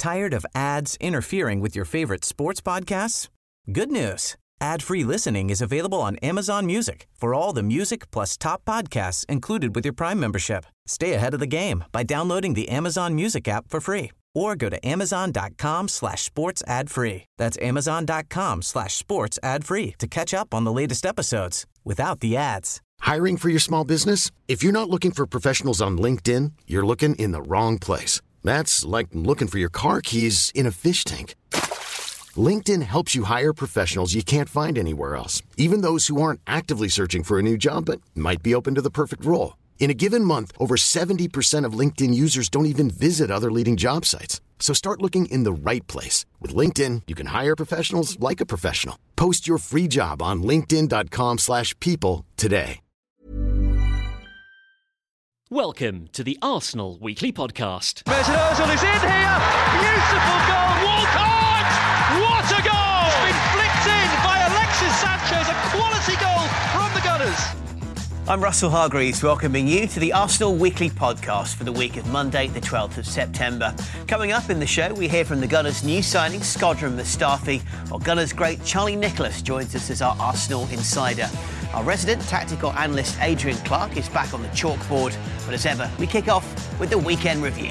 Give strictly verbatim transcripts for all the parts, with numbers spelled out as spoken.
Tired of ads interfering with your favorite sports podcasts? Good news. Ad-free listening is available on Amazon Music for all the music plus top podcasts included with your Prime membership. Stay ahead of the game by downloading the Amazon Music app for free or go to amazon.com slash sports ad free. That's amazon.com slash sports ad free to catch up on the latest episodes without the ads. Hiring for your small business? If you're not looking for professionals on LinkedIn, you're looking in the wrong place. That's like looking for your car keys in a fish tank. LinkedIn helps you hire professionals you can't find anywhere else, even those who aren't actively searching for a new job but might be open to the perfect role. In a given month, over seventy percent of LinkedIn users don't even visit other leading job sites. So start looking in the right place. With LinkedIn, you can hire professionals like a professional. Post your free job on linkedin.com slash people today. Welcome to the Arsenal Weekly Podcast. Mesut Ozil is in here. Beautiful goal. Walcott! What a goal! It's been flicked in by Alexis Sanchez. A quality goal from the Gunners. I'm Russell Hargreaves, welcoming you to the Arsenal Weekly Podcast for the week of Monday, the twelfth of September. Coming up in the show, we hear from the Gunners' new signing, Shkodran Mustafi, while Gunners' great Charlie Nicholas joins us as our Arsenal insider. Our resident tactical analyst, Adrian Clark, is back on the chalkboard. But as ever, we kick off with the weekend review.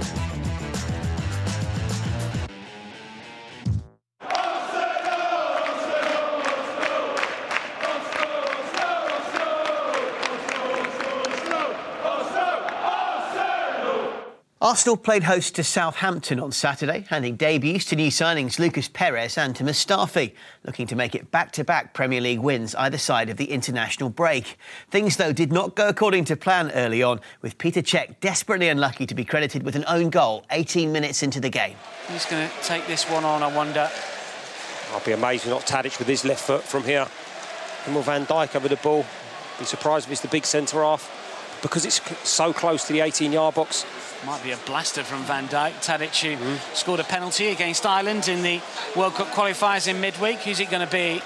Arsenal played host to Southampton on Saturday, handing debuts to new signings Lucas Perez and to Mustafi, looking to make it back-to-back Premier League wins either side of the international break. Things, though, did not go according to plan early on, with Peter Cech desperately unlucky to be credited with an own goal eighteen minutes into the game. Who's going to take this one on, I wonder? I'll be amazed if not Tadic with his left foot from here. And will Van Dijk over the ball. Be surprised if it's the big centre-half, because it's so close to the eighteen-yard box. Might be a blaster from Van Dijk. Tadic, who mm. scored a penalty against Ireland in the World Cup qualifiers in midweek. Who's it going to be?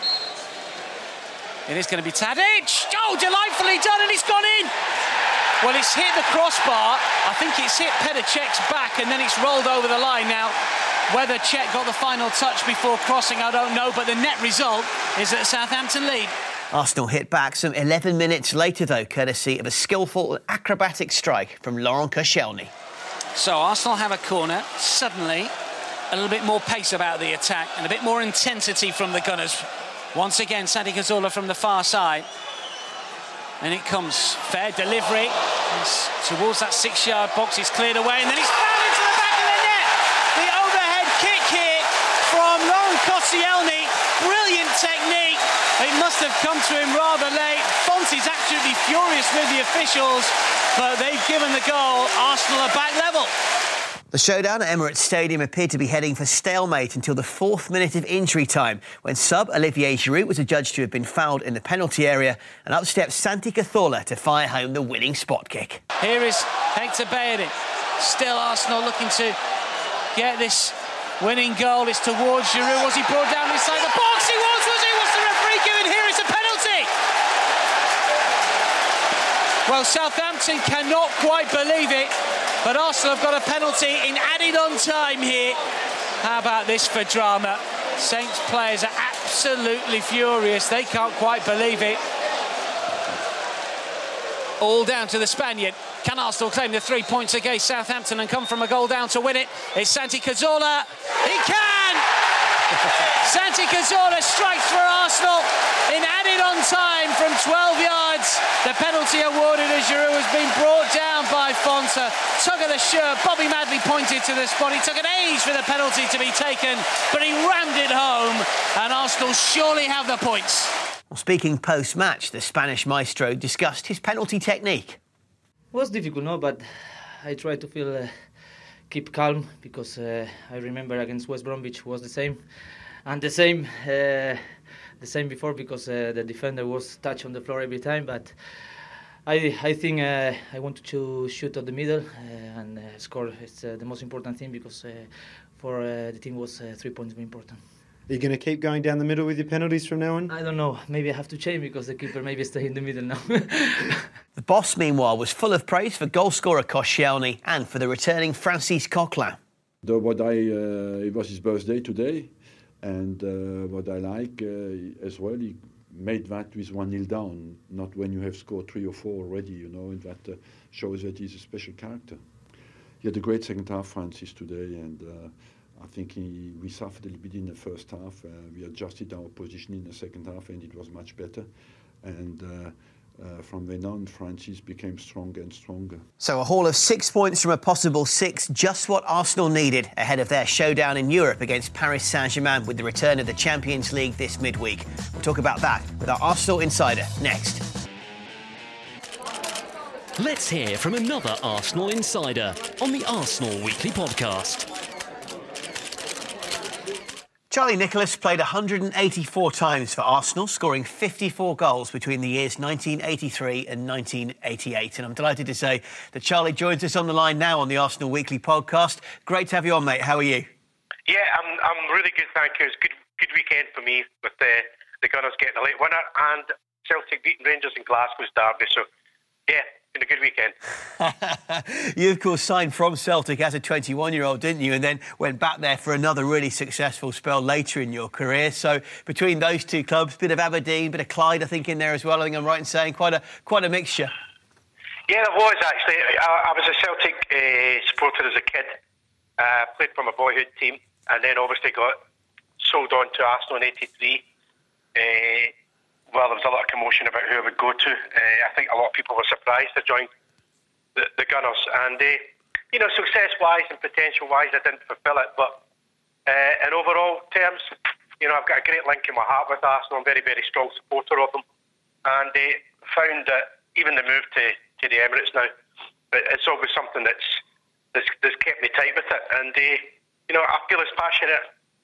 It is going to be Tadic. Oh, delightfully done, and it's gone in. Well, it's hit the crossbar. I think it's hit Petr Cech's back, and then it's rolled over the line. Now, whether Cech got the final touch before crossing, I don't know, but the net result is that Southampton lead. Arsenal hit back some eleven minutes later, though, courtesy of a skillful and acrobatic strike from Laurent Koscielny. So Arsenal have a corner. Suddenly, a little bit more pace about the attack and a bit more intensity from the Gunners. Once again, Santi Cazorla from the far side. And it comes. Fair delivery. It's towards that six-yard box. It's cleared away, and then it's found into the back of the net. The overhead kick here from Laurent Koscielny. Brilliant technique. It must have come to him rather late. Fonte's absolutely furious with the officials, but they've given the goal. Arsenal are back level. The showdown at Emirates Stadium appeared to be heading for stalemate until the fourth minute of injury time, when sub Olivier Giroud was adjudged to have been fouled in the penalty area, and up stepped Santi Cazorla to fire home the winning spot kick. Here is Hector Bellerin. Still Arsenal looking to get this winning goal. It's towards Giroud. Was he brought down inside the box? He was, was he? What's the referee giving here? It's a penalty. Well, Southampton cannot quite believe it, but Arsenal have got a penalty in added-on time here. How about this for drama? Saints players are absolutely furious. They can't quite believe it. All down to the Spaniard. Can Arsenal claim the three points against Southampton and come from a goal down to win it? It's Santi Cazorla. He can! Santi Cazorla strikes for Arsenal in added-on time from twelve yards. The penalty awarded as Giroud has been brought down by Fonte. Tug of the shirt. Bobby Madley pointed to the spot. He took an age for the penalty to be taken, but he rammed it home, and Arsenal surely have the points. Well, speaking post-match, the Spanish maestro discussed his penalty technique. It was difficult, no, but I tried to feel uh, keep calm, because uh, I remember against West Bromwich was the same, and the same uh, the same before, because uh, the defender was touched on the floor every time. But I I think uh, I wanted to shoot at the middle uh, and uh, score. It's uh, the most important thing, because uh, for uh, the team was uh, three points very important. Are you going to keep going down the middle with your penalties from now on? I don't know. Maybe I have to change, because the keeper maybe stay in the middle now. The boss, meanwhile, was full of praise for goalscorer Koscielny and for the returning Francis Coquelin. The, what I uh, it was his birthday today, and uh, what I like uh, as well, he made that with one nil down, not when you have scored three or four already, you know, and that uh, shows that he's a special character. He had a great second half, Francis, today, and uh, I think he, we suffered a little bit in the first half. Uh, we adjusted our position in the second half, and it was much better. And uh, uh, from then on, Francis became stronger and stronger. So a haul of six points from a possible six, just what Arsenal needed ahead of their showdown in Europe against Paris Saint-Germain with the return of the Champions League this midweek. We'll talk about that with our Arsenal Insider next. Let's hear from another Arsenal Insider on the Arsenal Weekly Podcast. Charlie Nicholas played one hundred eighty-four times for Arsenal, scoring fifty-four goals between the years nineteen eighty-three and nineteen eighty-eight. And I'm delighted to say that Charlie joins us on the line now on the Arsenal Weekly Podcast. Great to have you on, mate. How are you? Yeah, I'm I'm really good, thank you. It's a good, good weekend for me with the, the Gunners getting a late winner and Celtic beating Rangers in Glasgow's derby. So, yeah, been a good weekend. You, of course, signed from Celtic as a twenty-one-year-old, didn't you? And then went back there for another really successful spell later in your career. So between those two clubs, bit of Aberdeen, bit of Clyde, I think, in there as well. I think I'm right in saying quite a quite a mixture. Yeah, there was, actually. I, I was a Celtic uh, supporter as a kid. Uh, played for my boyhood team and then obviously got sold on to Arsenal in eighty-three. Uh, well, there was a lot of commotion about who I would go to. Uh, I think a lot of people were surprised to join the, the Gunners. And, uh, you know, success-wise and potential-wise, I didn't fulfil it. But uh, in overall terms, you know, I've got a great link in my heart with Arsenal. I'm a very, very strong supporter of them. And uh, found that even the move to, to the Emirates now, it's always something that's, that's, that's kept me tight with it. And, uh, you know, I feel as passionate.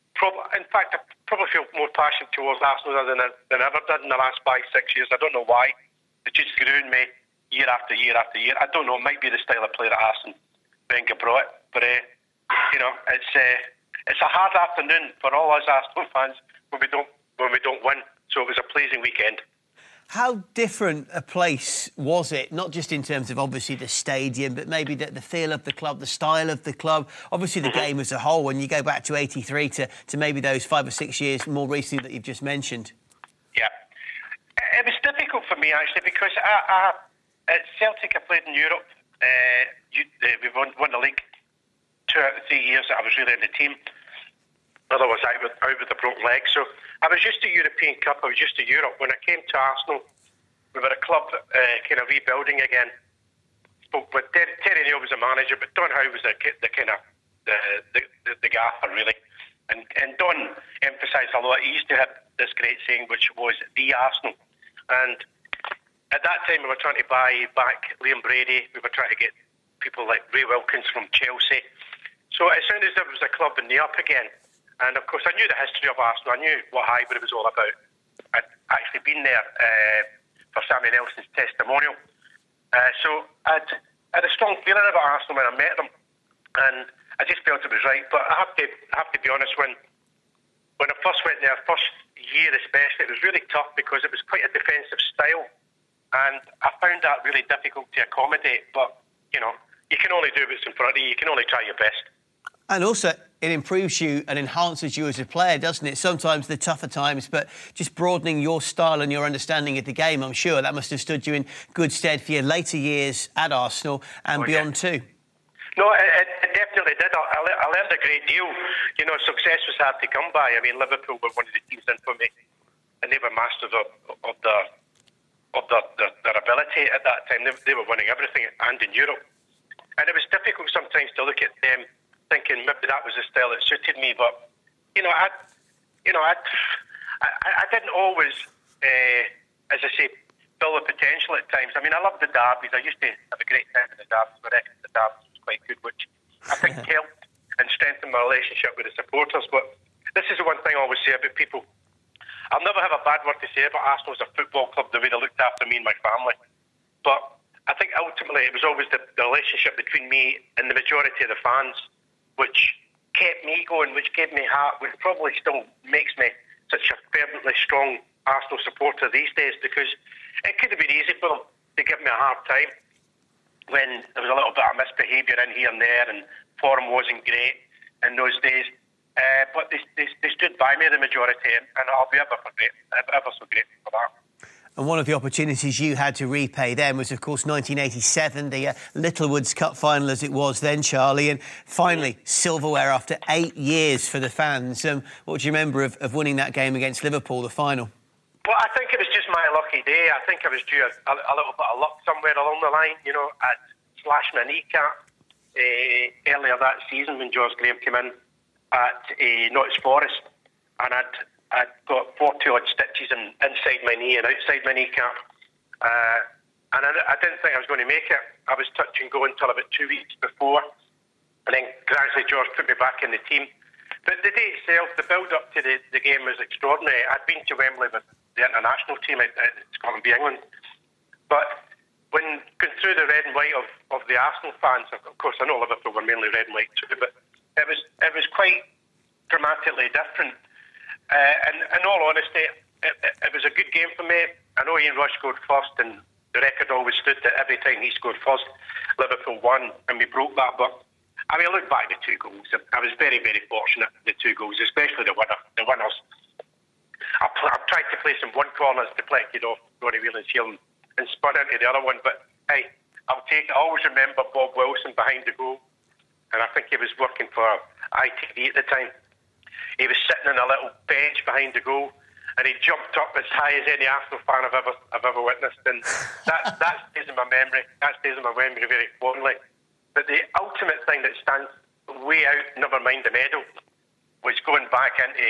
In fact, I probably feel more passionate towards Arsenal than, than I ever did in the last five, six years. I don't know why. It just grew in me year after year after year. I don't know. It might be the style of play that Arsene Wenger brought. But, uh, you know, it's uh, it's a hard afternoon for all us Arsenal fans when we don't when we don't win. So it was a pleasing weekend. How different a place was it? Not just in terms of obviously the stadium, but maybe the, the feel of the club, the style of the club. Obviously the game as a whole. When you go back to eighty-three to, to maybe those five or six years more recently that you've just mentioned. Yeah, it was difficult for me actually because I, I, at Celtic I played in Europe. Uh, you, uh, we won, won the league two out of three years that I was really in the team. Otherwise, I was out with a broken leg. So I was used to European Cup. I was used to Europe. When I came to Arsenal, we were a club uh, kind of rebuilding again. Spoke with Terry, Terry Neal was the manager, but Don Howe was the, the kind of the the, the, the gaffer really. And and Don emphasised a lot. He used to have this great saying, which was the Arsenal. And at that time, we were trying to buy back Liam Brady. We were trying to get people like Ray Wilkins from Chelsea. So as soon as there was a club in the up again. And, of course, I knew the history of Arsenal. I knew what Highbury was all about. I'd actually been there uh, for Sammy Nelson's testimonial. Uh, so I'd, I had a strong feeling about Arsenal when I met them. And I just felt it was right. But I have to I have to be honest, when when I first went there, first year especially, it was really tough because it was quite a defensive style. And I found that really difficult to accommodate. But, you know, you can only do what's in front of you. You can only try your best. And also, it improves you and enhances you as a player, doesn't it? Sometimes the tougher times, but just broadening your style and your understanding of the game, I'm sure that must have stood you in good stead for your later years at Arsenal and oh, beyond yeah. too. No, it, it definitely did. I, I learned a great deal. You know, success was hard to come by. I mean, Liverpool were one of the teams in for me, and they were masters of, of, their, of their, their, their ability at that time. They, they were winning everything, and in Europe. And it was difficult sometimes to look at them thinking maybe that was the style that suited me, but you know, I, you know, I, I, I didn't always, uh, as I say, fill the potential at times. I mean, I loved the derbies. I used to have a great time in the derbies. I reckon the derbies was quite good, which I think helped and strengthened my relationship with the supporters. But this is the one thing I always say about people. I'll never have a bad word to say about Arsenal as a football club, the way they looked after me and my family. But I think ultimately it was always the, the relationship between me and the majority of the fans, which kept me going, which gave me heart, which probably still makes me such a fervently strong Arsenal supporter these days, because it could have been easy for them to give me a hard time when there was a little bit of misbehaviour in here and there and form wasn't great. in those days. Uh, but they, they, they stood by me the majority, and, and I'll be ever, great, ever so grateful for that. And one of the opportunities you had to repay then was, of course, nineteen eighty-seven, the uh, Littlewoods Cup final as it was then, Charlie, and finally silverware after eight years for the fans. Um, what do you remember of, of winning that game against Liverpool, the final? Well, I think it was just my lucky day. I think I was due a, a, a little bit of luck somewhere along the line. You know, I'd slashed my kneecap uh, earlier that season when George Graham came in at uh, Notts Forest, and I'd, I'd got forty odd stitches in, inside my knee and outside my kneecap, uh, and I, I didn't think I was going to make it. I was touch and go until about two weeks before, and then gradually George put me back in the team. But the day itself, the build-up to the, the game was extraordinary. I'd been to Wembley with the international team at, at Scotland v England, but when going through the red and white of, of the Arsenal fans, of course I know Liverpool were mainly red and white too, but it was it was quite dramatically different. Uh, and in all honesty, it, it, it was a good game for me. I know Ian Rush scored first, and the record always stood that every time he scored first, Liverpool won, and we broke that. But I mean, I look back at the two goals. I was very, very fortunate, the two goals, especially the winner, the winners. I, pl- I tried to place in one corner, it's deflected off Ronnie Whelan's heel and, and spun into the other one. But hey, I'll take it. I always remember Bob Wilson behind the goal, and I think he was working for I T V at the time. He was sitting on a little bench behind the goal, and he jumped up as high as any Arsenal fan I've ever I've ever witnessed, and that that stays in my memory. That stays in my memory very fondly. But the ultimate thing that stands way out, never mind the medal, was going back into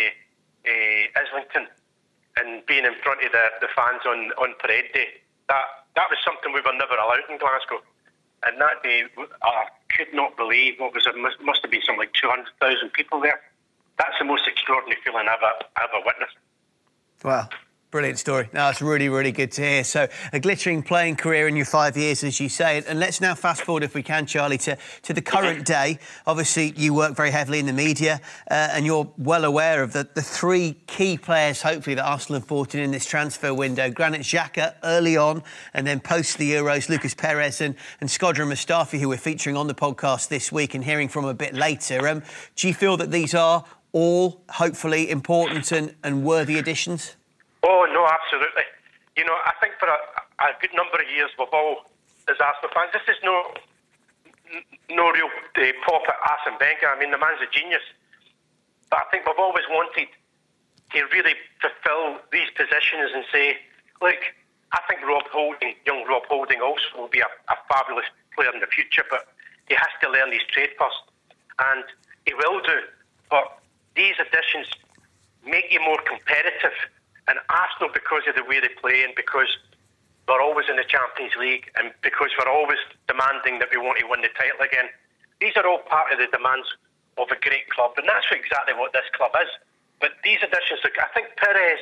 uh, Islington and being in front of the, the fans on, on parade day. That that was something we were never allowed in Glasgow. And that day, I could not believe what was it, must, must have been something like two hundred thousand people there. That's the most extraordinary feeling I've ever, ever witnessed. Wow. Brilliant story. No, it's really, really good to hear. So, a glittering playing career in your five years, as you say. And let's now fast forward, if we can, Charlie, to, to the current day. Obviously, you work very heavily in the media, uh, and you're well aware of the, the three key players, hopefully, that Arsenal have brought in in this transfer window. Granit Xhaka early on, and then post the Euros, Lucas Perez and, and Shkodran Mustafi, who we're featuring on the podcast this week and hearing from a bit later. Um, do you feel that these are all, hopefully, important and, and worthy additions? Oh, no, absolutely. You know, I think for a, a good number of years, we've all, as Arsenal fans, this is no no real uh, pop at Arsene Wenger. I mean, the man's a genius. But I think we've always wanted to really fulfil these positions and say, look, I think Rob Holding, young Rob Holding also will be a, a fabulous player in the future, but he has to learn his trade first. And he will do. But these additions make you more competitive. And Arsenal, because of the way they play and because we're always in the Champions League and because we're always demanding that we want to win the title again, these are all part of the demands of a great club. And that's exactly what this club is. But these additions, I think Perez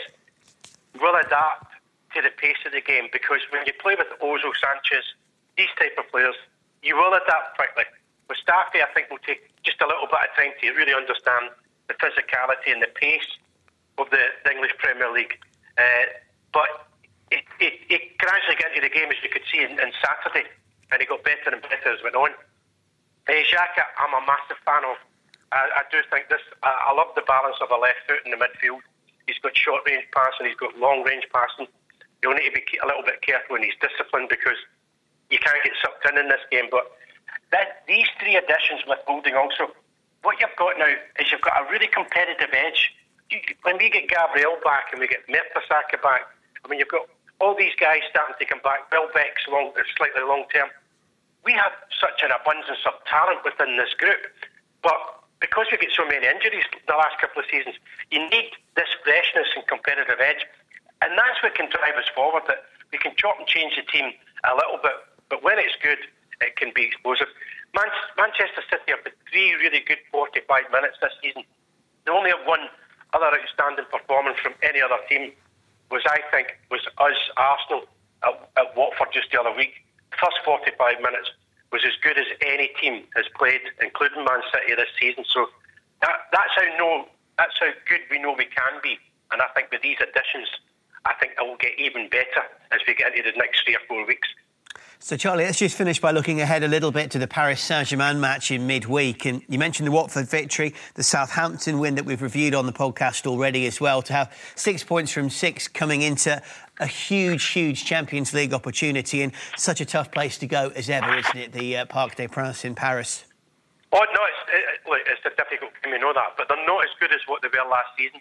will adapt to the pace of the game, because when you play with Ozil, Sanchez, these type of players, you will adapt quickly. Mustafi, I think, will take just a little bit of time to really understand the physicality and the pace of the, the English Premier League. Uh, but it, it, it gradually got into the game, as you could see in, in Saturday, and it got better and better as it went on. Uh, Xhaka, I'm a massive fan of. I, I do think this, I, I love the balance of a left foot in the midfield. He's got short-range passing, he's got long-range passing. You'll need to be a little bit careful when he's disciplined, because you can't get sucked in in this game. But that, these three additions with Holding also, what you've got now is you've got a really competitive edge. You, when we get Gabriel back and we get Mertesacker back, I mean, you've got all these guys starting to come back. Welbeck's long, slightly long term. We have such an abundance of talent within this group, but because we get so many injuries the last couple of seasons, you need this freshness and competitive edge, and that's what can drive us forward. That we can chop and change the team a little bit, but when it's good, it can be explosive. Man- Manchester City have had three really good forty-five minutes this season. They only have one other outstanding performance from any other team was, I think, was us, Arsenal, at, at Watford just the other week. The first forty-five minutes was as good as any team has played, including Man City this season. So that, that's how know, that's how good we know we can be. And I think with these additions, I think it will get even better as we get into the next three or four weeks. So, Charlie, let's just finish by looking ahead a little bit to the Paris Saint-Germain match in midweek. And you mentioned the Watford victory, the Southampton win that we've reviewed on the podcast already as well. To have six points from six coming into a huge, huge Champions League opportunity in such a tough place to go as ever, isn't it? The uh, Parc des Princes in Paris. Oh, no, it's, it, look, it's a difficult game, we know that. But they're not as good as what they were last season.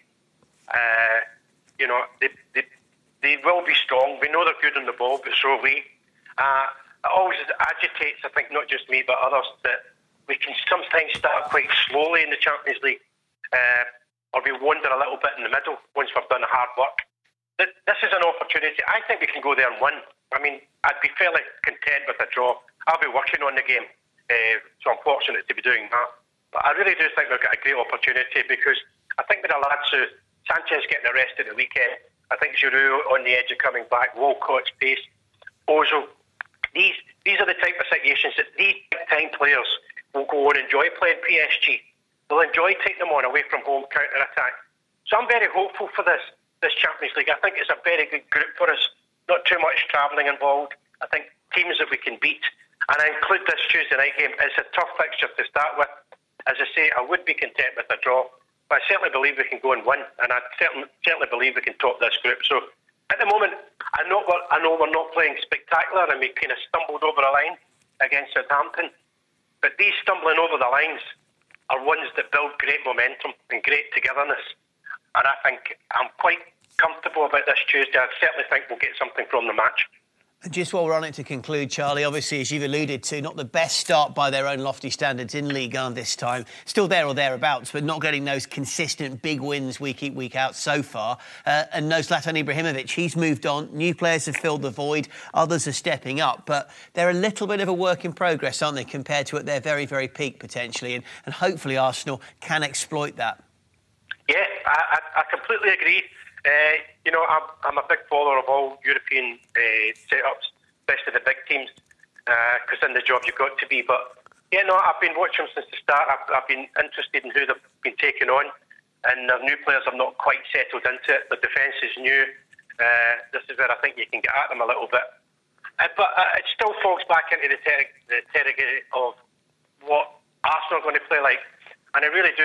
Uh, you know, they, they, they will be strong. We know they're good on the ball, but so are we. Uh, it always agitates, I think, not just me but others, that we can sometimes start quite slowly in the Champions League, uh, or we wander a little bit in the middle once we've done the hard work. This is an opportunity. I think we can go there and win. I mean, I'd be fairly content with a draw. I'll be working on the game, uh, so I'm fortunate to be doing that. But I really do think we've got a great opportunity, because I think with the lads who, Sanchez getting arrested at the weekend, I think Giroud on the edge of coming back, Walcott's pace, Ozil. These these are the type of situations that these big-time players will go and enjoy playing P S G. They'll enjoy taking them on away from home, counter-attack. So I'm very hopeful for this this Champions League. I think it's a very good group for us. Not too much travelling involved. I think teams that we can beat. And I include this Tuesday night game. It's a tough fixture to start with. As I say, I would be content with a draw. But I certainly believe we can go and win. And I certainly, certainly believe we can top this group. So at the moment, I know, we're, I know we're not playing spectacular and we kind of stumbled over a line against Southampton. But these stumbling over the lines are ones that build great momentum and great togetherness. And I think I'm quite comfortable about this Tuesday. I certainly think we'll get something from the match. And just while we're on it to conclude, Charlie, obviously, as you've alluded to, not the best start by their own lofty standards in Ligue one this time. Still there or thereabouts, but not getting those consistent big wins week in, week out so far. Uh, and no Zlatan Ibrahimovic, he's moved on. New players have filled the void. Others are stepping up. But they're a little bit of a work in progress, aren't they, compared to at their very, very peak, potentially. And, and hopefully Arsenal can exploit that. Yeah, I, I, I completely agree. Uh, you know, I'm, I'm a big follower of all European uh, setups, especially the big teams, because uh, in the job you've got to be. But, yeah, no, I've been watching them since the start. I've, I've been interested in who they've been taking on, and their new players have not quite settled into it. The defence is new. Uh, this is where I think you can get at them a little bit. Uh, but uh, it still falls back into the, ter- the territory of what Arsenal are going to play like. And I really do.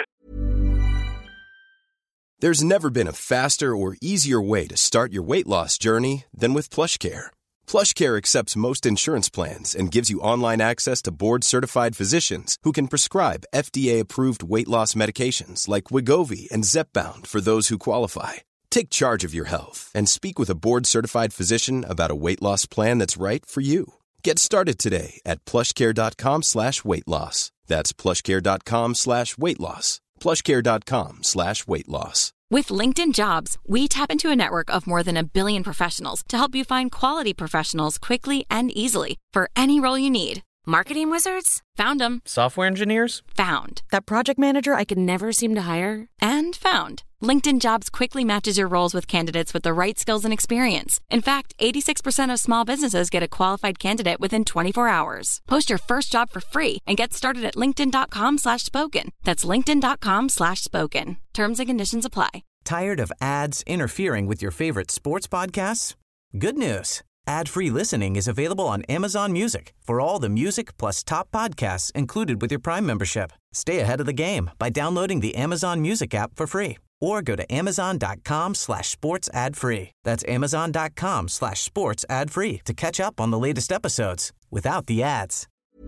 There's never been a faster or easier way to start your weight loss journey than with PlushCare. PlushCare accepts most insurance plans and gives you online access to board-certified physicians who can prescribe F D A-approved weight loss medications like Wegovy and Zepbound for those who qualify. Take charge of your health and speak with a board-certified physician about a weight loss plan that's right for you. Get started today at plushcare.com slash weight loss. That's plushcare.com slash weight loss. plushcare.com slash weight loss. With LinkedIn Jobs, we tap into a network of more than a billion professionals to help you find quality professionals quickly and easily for any role you need. Marketing wizards? Found them. Software engineers? Found. That project manager I could never seem to hire? And found. LinkedIn Jobs quickly matches your roles with candidates with the right skills and experience. In fact, eighty-six percent of small businesses get a qualified candidate within twenty-four hours. Post your first job for free and get started at linkedin.com slash spoken. That's linkedin.com slash spoken. Terms and conditions apply. Tired of ads interfering with your favorite sports podcasts? Good news. Ad-free listening is available on Amazon Music for all the music plus top podcasts included with your Prime membership. Stay ahead of the game by downloading the Amazon Music app for free or go to amazon.com slash sports ad free. That's amazon.com slash sports ad free to catch up on the latest episodes without the ads.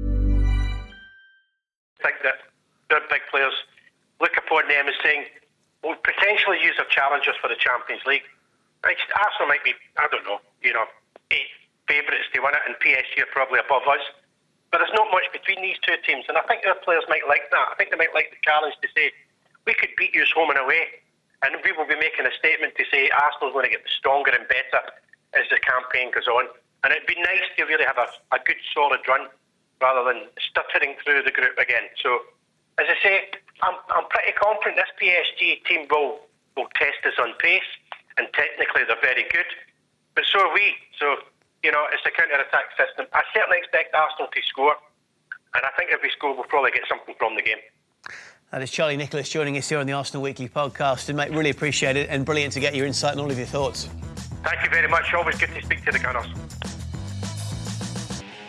I think that they're big players. Look upon them as saying, well, potentially use as challengers for the Champions League. Arsenal might be, I don't know, you know, eight favourites to win it, and P S G are probably above us. But there's not much between these two teams, and I think our players might like that. I think they might like the challenge to say, we could beat you home and away, and we will be making a statement to say Arsenal's going to get stronger and better as the campaign goes on. And it'd be nice to really have a, a good solid run rather than stuttering through the group again. So, as I say, I'm, I'm pretty confident this P S G team will, will test us on pace, and technically they're very good. But so are we. So, you know, it's a counter-attack system. I certainly expect Arsenal to score. And I think if we score, we'll probably get something from the game. That is Charlie Nicholas joining us here on the Arsenal Weekly podcast. And, mate, really appreciate it. And brilliant to get your insight and all of your thoughts. Thank you very much. Always good to speak to the Gunners.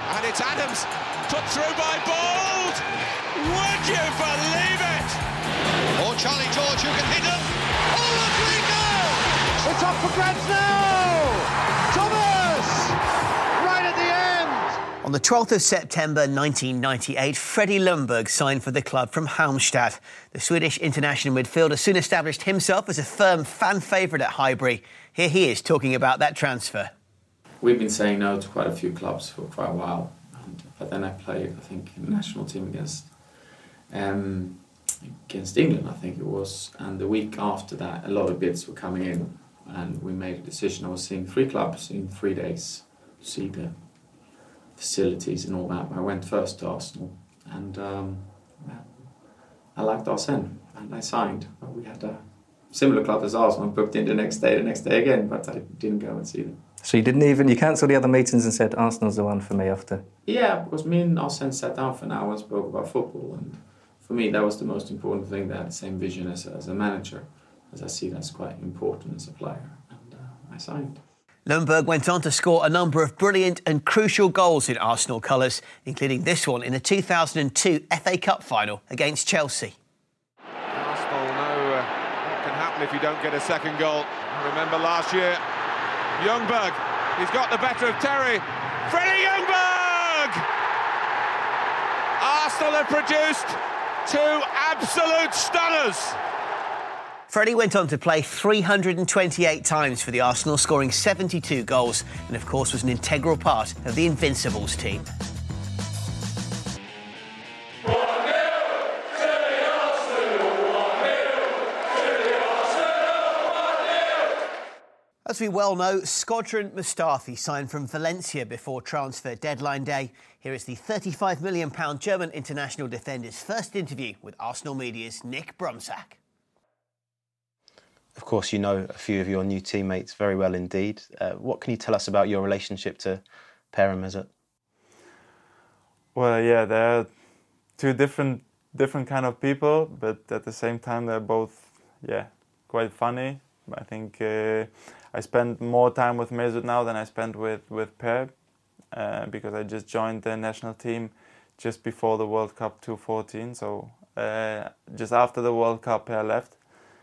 And it's Adams, put through by Bold. Would you believe it? Or Charlie George, who can hit him. Oh, a great goal! It's up for grabs now! Thomas! Right at the end! On the twelfth of September nineteen ninety-eight, Freddie Ljungberg signed for the club from Halmstad. The Swedish international midfielder soon established himself as a firm fan favourite at Highbury. Here he is talking about that transfer. We've been saying no to quite a few clubs for quite a while, and, but then I played, I think, in the national team against um, against England, I think it was, and the week after that, a lot of bids were coming in, and we made a decision. I was seeing three clubs in three days to see the facilities and all that. I went first to Arsenal, and um, I liked Arsene, and I signed. We had a similar club as Arsenal, booked in the next day, the next day again, but I didn't go and see them. So you didn't even, you cancelled the other meetings and said Arsenal's the one for me after? Yeah, because me and Arsene sat down for an hour and spoke about football, and for me that was the most important thing. They had the same vision as a, as a manager, as I see that's quite important as a player, and uh, I signed. Ljungberg went on to score a number of brilliant and crucial goals in Arsenal colours, including this one in the two thousand two F A Cup final against Chelsea. Arsenal know uh, what can happen if you don't get a second goal. Remember last year, Ljungberg, he's got the better of Terry. Freddie Ljungberg! Arsenal have produced two absolute stunners. Freddie went on to play three hundred twenty-eight times for the Arsenal, scoring seventy-two goals, and of course was an integral part of the Invincibles team. As we well know, Shkodran Mustafi signed from Valencia before transfer deadline day. Here is the thirty-five million pounds German international defender's first interview with Arsenal media's Nick Brumsack. Of course, you know a few of your new teammates very well indeed. Uh, what can you tell us about your relationship to Per and Mesut? Well, yeah, they're two different different kind of people, but at the same time they're both, yeah, quite funny. I think uh, I spend more time with Mesut now than I spent with, with Per, uh, because I just joined the national team just before the World Cup two fourteen, so uh, just after the World Cup Per left.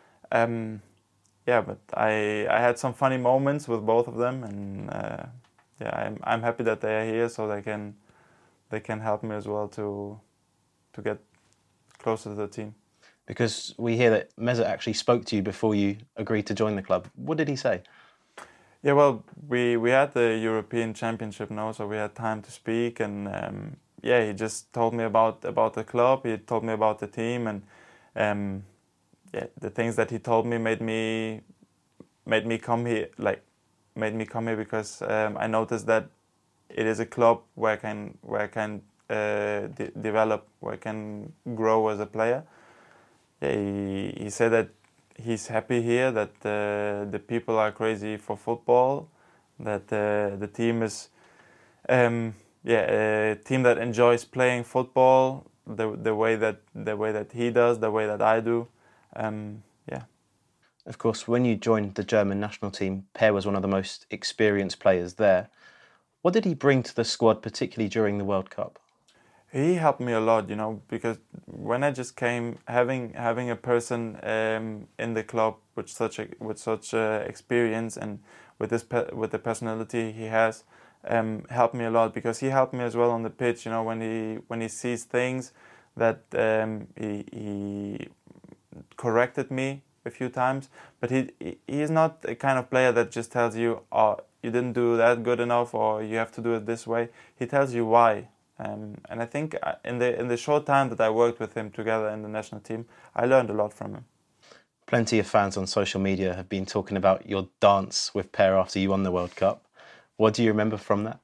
Um, yeah, but I I had some funny moments with both of them, and uh, yeah, I'm I'm happy that they are here so they can they can help me as well to to get closer to the team. Because we hear that Mesut actually spoke to you before you agreed to join the club. What did he say? Yeah, well, we, we had the European Championship now, so we had time to speak, and um, yeah, he just told me about, about the club, he told me about the team, and um, yeah, the things that he told me made me made me come here, like made me come here because um, I noticed that it is a club where I can where I can uh, de- develop, where I can grow as a player. Yeah, he, he said that he's happy here, that uh, the people are crazy for football, that uh, the team is um, yeah, a team that enjoys playing football the the way that the way that he does, the way that I do. Um, yeah. Of course, when you joined the German national team, Per was one of the most experienced players there. What did he bring to the squad, particularly during the World Cup? He helped me a lot, you know, because when I just came, having having a person um, in the club with such a with such a experience and with this pe- with the personality he has, um, helped me a lot, because he helped me as well on the pitch. You know, when he when he sees things that um, he he corrected me a few times, but he he is not a kind of player that just tells you, oh, you didn't do that good enough, or you have to do it this way. He tells you why. Um, and I think in the in the short time that I worked with him together in the national team, I learned a lot from him. Plenty of fans on social media have been talking about your dance with Per after you won the World Cup. What do you remember from that?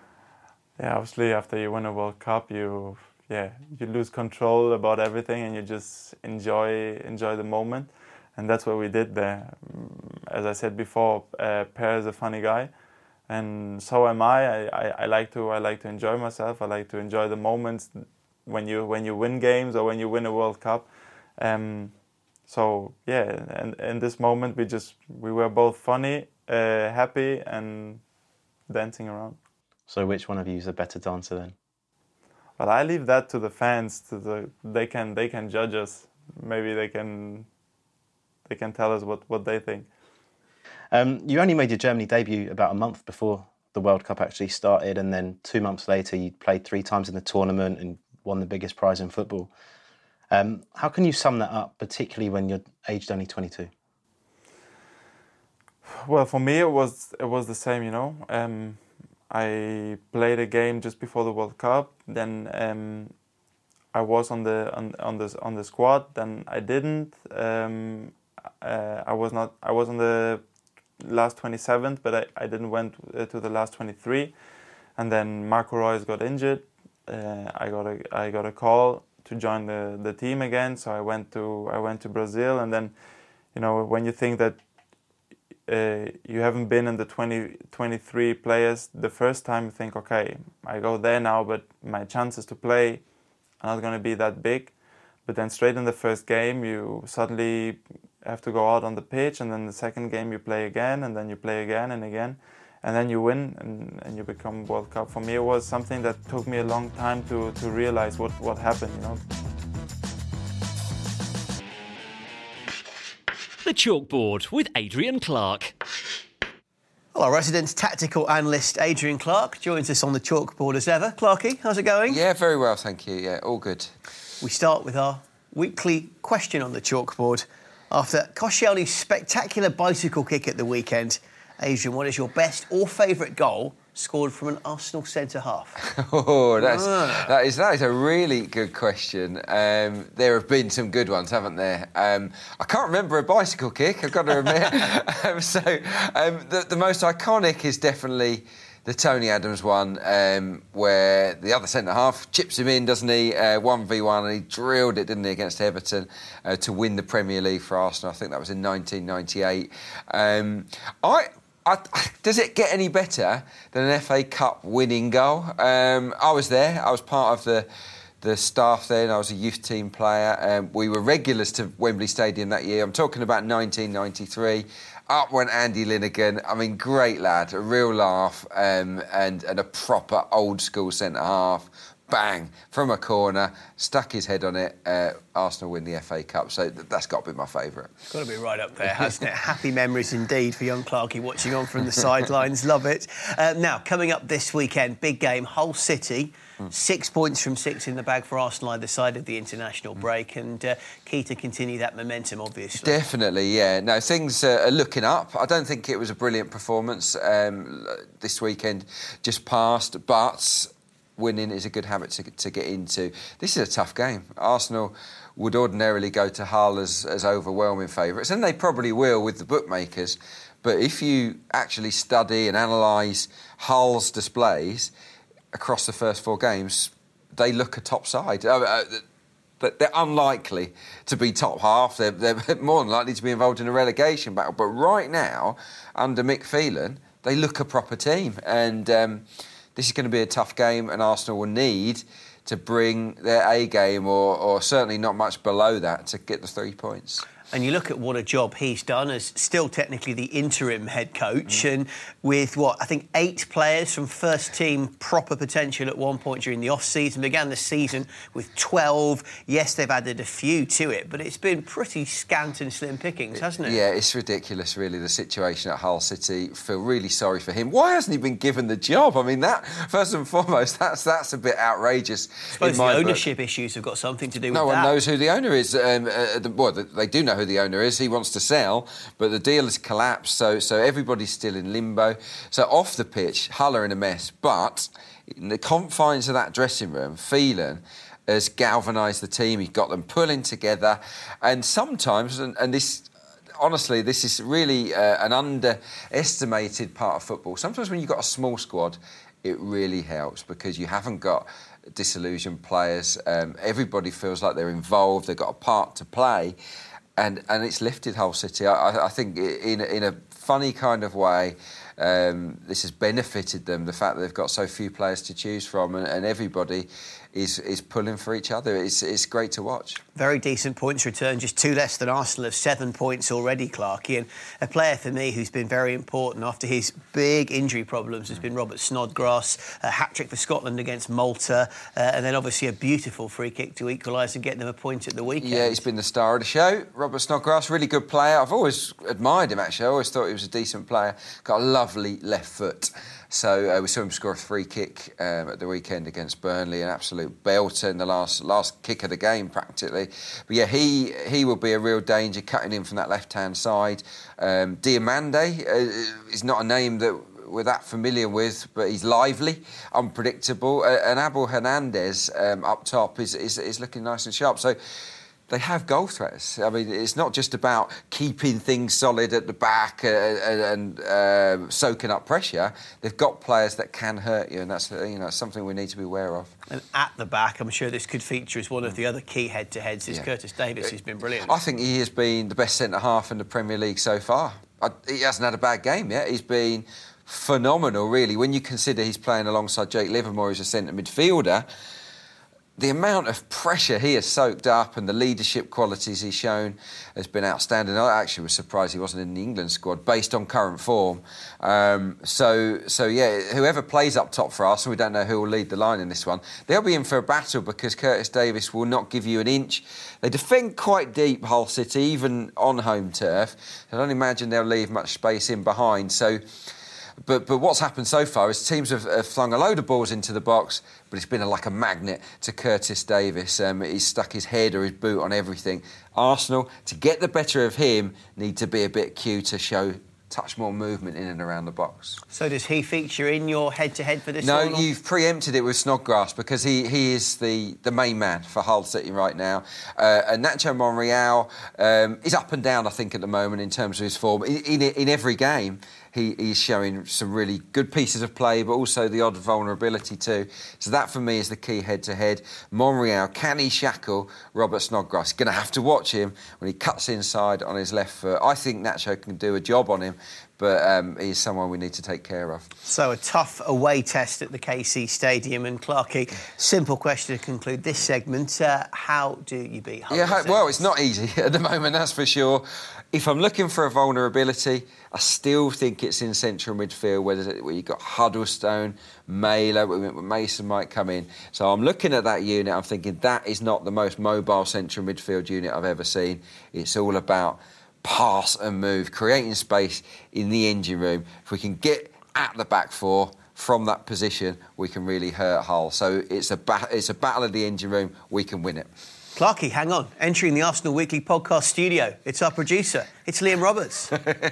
Yeah, obviously after you win a World Cup, you yeah you lose control about everything and you just enjoy enjoy the moment, and that's what we did there. As I said before, uh, Per is a funny guy. And so am I. I, I. I like to. I like to enjoy myself. I like to enjoy the moments when you when you win games or when you win a World Cup. Um, so yeah, and in this moment we just we were both funny, uh, happy, and dancing around. So which one of you is a better dancer then? Well, I leave that to the fans. To the they can they can judge us. Maybe they can they can tell us what, what they think. Um, you only made your Germany debut about a month before the World Cup actually started, and then two months later you played three times in the tournament and won the biggest prize in football. Um, how can you sum that up, particularly when you're aged only twenty-two? Well, for me it was it was the same, you know. Um, I played a game just before the World Cup. Then um, I was on the on, on the on the squad. Then I didn't. Um, uh, I was not. I was on the last twenty-seventh, but I, I didn't went to the last twenty-three. And then Marco Reus got injured. Uh, I got a I got a call to join the, the team again. So I went to I went to Brazil. And then, you know, when you think that Uh, you haven't been in the twenty, twenty-three players the first time, you think, okay, I go there now, but my chances to play are not going to be that big. But then straight in the first game, you suddenly have to go out on the pitch, and then the second game you play again, and then you play again and again, and then you win, and, and you become World Cup. For me, it was something that took me a long time to, to realize what, what happened, you know. The Chalkboard with Adrian Clark. Well, our resident tactical analyst Adrian Clark joins us on the Chalkboard as ever. Clarky, how's it going? Yeah, very well, thank you. Yeah, all good. We start with our weekly question on the Chalkboard. After Koscielny's spectacular bicycle kick at the weekend, Adrian, what is your best or favourite goal scored from an Arsenal centre-half? Oh, that's, ah. that, is, that is a really good question. Um, there have been some good ones, haven't there? Um, I can't remember a bicycle kick, I've got to admit. um, so um, the, the most iconic is definitely the Tony Adams one, um, where the other centre-half chips him in, doesn't he? Uh, one v one, and he drilled it, didn't he, against Everton uh, to win the Premier League for Arsenal. I think that was in nineteen ninety-eight. Um, I... I, does it get any better than an F A Cup winning goal? Um, I was there. I was part of the the staff then. I was a youth team player. Um, we were regulars to Wembley Stadium that year. I'm talking about nineteen ninety-three. Up went Andy Linegan. I mean, great lad, a real laugh, um, and, and a proper old-school centre-half. Bang, from a corner, stuck his head on it. Uh, Arsenal win the F A Cup, so th- that's got to be my favourite. Got to be right up there, hasn't it? Happy memories indeed for young Clarkey watching on from the sidelines. Love it. Uh, now, coming up this weekend, big game, Hull City. Mm. Six points from six in the bag for Arsenal either side of the international break, and uh, key to continue that momentum, obviously. Definitely, yeah. No, things uh, are looking up. I don't think it was a brilliant performance um, this weekend, just passed, but winning is a good habit to, to get into. This is a tough game. Arsenal would ordinarily go to Hull as, as overwhelming favourites, and they probably will with the bookmakers. But if you actually study and analyse Hull's displays across the first four games, they look a top side. Uh, But they're unlikely to be top half. They're, they're more than likely to be involved in a relegation battle. But right now, under Mick Phelan, they look a proper team. And um, this is going to be a tough game, and Arsenal will need to bring their A game, or, or certainly not much below that, to get the three points. And you look at what a job he's done as still technically the interim head coach, mm. and with, what, I think eight players from first team proper potential at one point during the off-season. Began the season with twelve. Yes, they've added a few to it, but it's been pretty scant and slim pickings, hasn't it? Yeah, it's ridiculous, really, the situation at Hull City. Feel really sorry for him. Why hasn't he been given the job? I mean, that, first and foremost, that's that's a bit outrageous. I suppose the ownership book. issues have got something to do no with that. No one knows who the owner is. Um, uh, the, well, they do know who the owner is. He wants to sell, but the deal has collapsed, so so everybody's still in limbo. So off the pitch, Hull are in a mess, but in the confines of that dressing room, Phelan has galvanised the team. He's got them pulling together, and sometimes, and, and this, honestly, this is really uh, an underestimated part of football. Sometimes when you've got a small squad, it really helps because you haven't got disillusioned players. Um, everybody feels like they're involved. They've got a part to play. And and it's lifted Hull City, I, I think, in, in a funny kind of way. um, this has benefited them, the fact that they've got so few players to choose from, and, and everybody is is pulling for each other. It's it's great to watch. Very decent points return, just two less than Arsenal of seven points already, Clarkie. And a player for me who's been very important after his big injury problems has been Robert Snodgrass. A hat-trick for Scotland against Malta, uh, and then obviously a beautiful free kick to equalise and get them a point at the weekend. Yeah, he's been the star of the show. Robert Snodgrass, really good player. I've always admired him, actually. I always thought he was a decent player. Got a lovely left foot. So uh, we saw him score a free kick um, at the weekend against Burnley, an absolute belter in the last last kick of the game, practically. But yeah, he he will be a real danger cutting in from that left-hand side. Um, Diomande uh, is not a name that we're that familiar with, but he's lively, unpredictable. Uh, and Abel Hernandez um, up top is, is is looking nice and sharp. So they have goal threats. I mean, it's not just about keeping things solid at the back uh, and uh, soaking up pressure. They've got players that can hurt you, and that's you know something we need to be aware of. And at the back, I'm sure this could feature as one of the other key head-to-heads. Is yeah. Curtis Davies, who's been brilliant. I think he has been the best centre-half in the Premier League so far. I, he hasn't had a bad game yet. He's been phenomenal, really. When you consider he's playing alongside Jake Livermore, who's a centre midfielder, the amount of pressure he has soaked up and the leadership qualities he's shown has been outstanding. I actually was surprised he wasn't in the England squad based on current form. Um, so, so yeah, whoever plays up top for us, and we don't know who will lead the line in this one, they'll be in for a battle because Curtis Davies will not give you an inch. They defend quite deep, Hull City, even on home turf. I don't imagine they'll leave much space in behind. So. But but what's happened so far is teams have, have flung a load of balls into the box, but it's been a, like a magnet to Curtis Davies. Um, he's stuck his head or his boot on everything. Arsenal, to get the better of him, need to be a bit cute to show touch more movement in and around the box. So does he feature in your head-to-head for this No, one? you've preempted it with Snodgrass because he, he is the, the main man for Hull City right now. Uh, and Nacho Monreal um, is up and down, I think, at the moment in terms of his form. In, in, in every game, he, he's showing some really good pieces of play, but also the odd vulnerability too. So that, for me, is the key head-to-head. Monreal, can he shackle Robert Snodgrass? Going to have to watch him when he cuts inside on his left foot. I think Nacho can do a job on him, but um, he's someone we need to take care of. So a tough away test at the K C Stadium. And Clarkie, simple question to conclude this segment. Uh, how do you beat Hull? Yeah, well, it's not easy at the moment, that's for sure. If I'm looking for a vulnerability, I still think it's in central midfield, where, where you've got Huddlestone, Mailer, Mason might come in. So I'm looking at that unit, I'm thinking that is not the most mobile central midfield unit I've ever seen. It's all about pass and move, creating space in the engine room. If we can get at the back four from that position, we can really hurt Hull. So it's a ba- it's a battle of the engine room. We can win it. Clarkie, hang on. Entering the Arsenal Weekly podcast studio, it's our producer. It's Liam Roberts.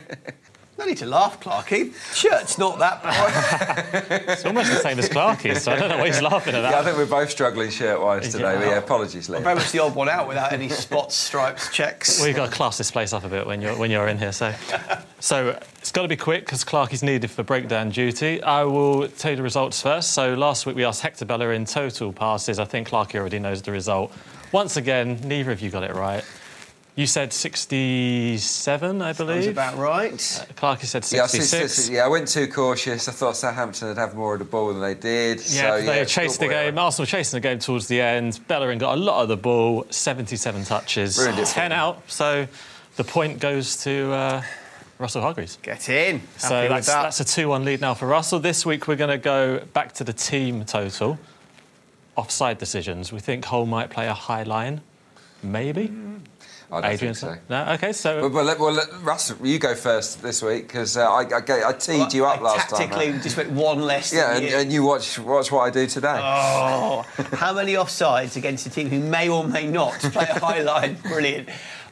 No need to laugh, Clarkie. Shirt's not that bad. It's almost the same as Clarkie's, so I don't know why he's laughing at that. Yeah, I think we're both struggling shirt-wise today. Yeah. But yeah, apologies, Liam. I'm very much the odd one out without any spots, stripes, checks. We've got to class this place up a bit when you're when you're in here. So, so it's got to be quick because Clarkie's needed for breakdown duty. I will tell you the results first. So last week we asked Hector Bellerin total passes. I think Clarkie already knows the result. Once again, neither of you got it right. You said sixty-seven, I believe. Sounds about right. Uh, Clarkie said Yeah, sixty-six. I, yeah, I went too cautious. I thought Southampton would have more of the ball than they did. Yeah, so, they yeah, chased the game. Arsenal chasing the game towards the end. Bellerin got a lot of the ball, seventy-seven touches, ten out. So the point goes to uh, Russell Hargreaves. Get in. So Happy that's, with that. that's a two one lead now for Russell. This week we're going to go back to the team total. Offside decisions. We think Hull might play a high line. Maybe. Mm. I don't Adrian, think so. No, OK, so... Well, well, let, well let, Russ, you go first this week, because uh, I, I, I teed well, you up I last tactically time. Tactically, just went one less Yeah, than and you. and you watch, watch what I do today. Oh, how many offsides against a team who may or may not play a high line? Brilliant.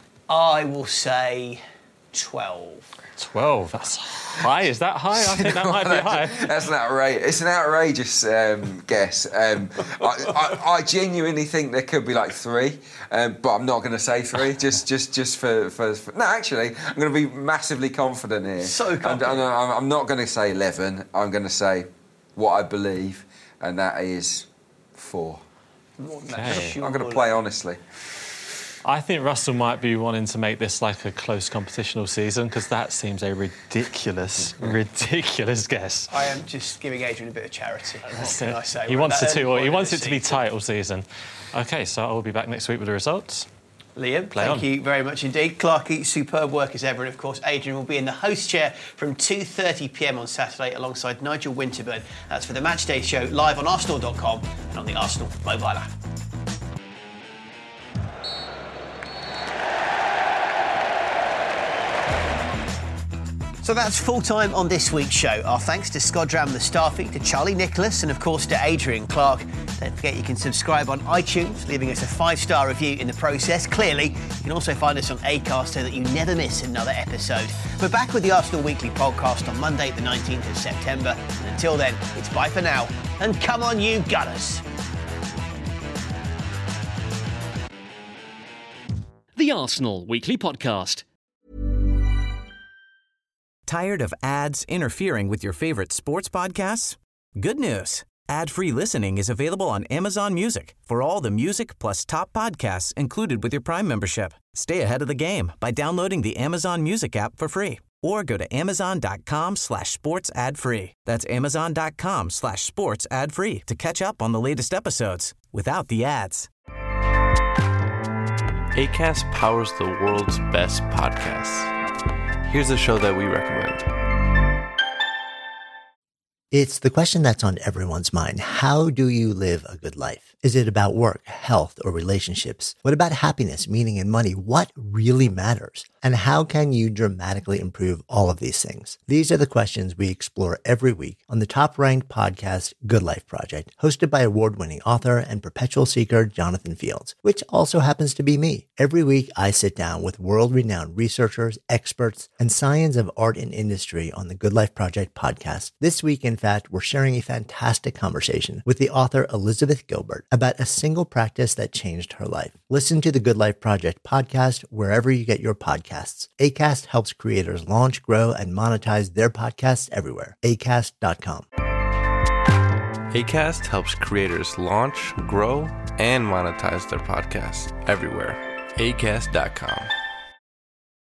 I will say twelve. twelve, that's high. Is that high? I think that might be high. That's an outrageous. It's an outrageous um, guess. Um, I, I, I genuinely think there could be like three, um, but I'm not going to say three. Just, just, just for, for, for. No, actually, I'm going to be massively confident here. So confident. And, and I'm, I'm not going to say eleven. I'm going to say what I believe, and that is four. Okay. I'm going to play honestly. I think Russell might be wanting to make this like a close competitional season because that seems a ridiculous, ridiculous guess. I am just giving Adrian a bit of charity. What can I say? He We're wants at it that to. early He point wants of it the to be season. title season. OK, so I'll be back next week with the results. Liam, Play thank on. you very much indeed. Clarkie, superb work as ever. And of course, Adrian will be in the host chair from two thirty p m on Saturday alongside Nigel Winterburn. That's for the Matchday show live on arsenal dot com and on the Arsenal mobile app. So that's full time on this week's show. Our thanks to Skodran Mustafi, to Charlie Nicholas, and of course to Adrian Clark. Don't forget you can subscribe on iTunes, leaving us a five-star review in the process. Clearly, you can also find us on Acast so that you never miss another episode. We're back with the Arsenal Weekly podcast on Monday, the nineteenth of September. And until then, it's bye for now. And come on, you Gunners. The Arsenal Weekly Podcast. Tired of ads interfering with your favorite sports podcasts? Good news. Ad-free listening is available on Amazon Music for all the music plus top podcasts included with your Prime membership. Stay ahead of the game by downloading the Amazon Music app for free or go to amazon.com slash sports ad free. That's amazon.com slash sports ad free to catch up on the latest episodes without the ads. Acast powers the world's best podcasts. Here's a show that we recommend. It's the question that's on everyone's mind. How do you live a good life? Is it about work, health, or relationships? What about happiness, meaning, and money? What really matters? And how can you dramatically improve all of these things? These are the questions we explore every week on the top-ranked podcast, Good Life Project, hosted by award-winning author and perpetual seeker Jonathan Fields, which also happens to be me. Every week, I sit down with world-renowned researchers, experts, and science of art and industry on the Good Life Project podcast. This week, in fact, we're sharing a fantastic conversation with the author Elizabeth Gilbert about a single practice that changed her life. Listen to the Good Life Project podcast wherever you get your podcasts. Acast helps creators launch, grow, and monetize their podcasts everywhere. acast dot com. Acast helps creators launch, grow, and monetize their podcasts everywhere. acast dot com.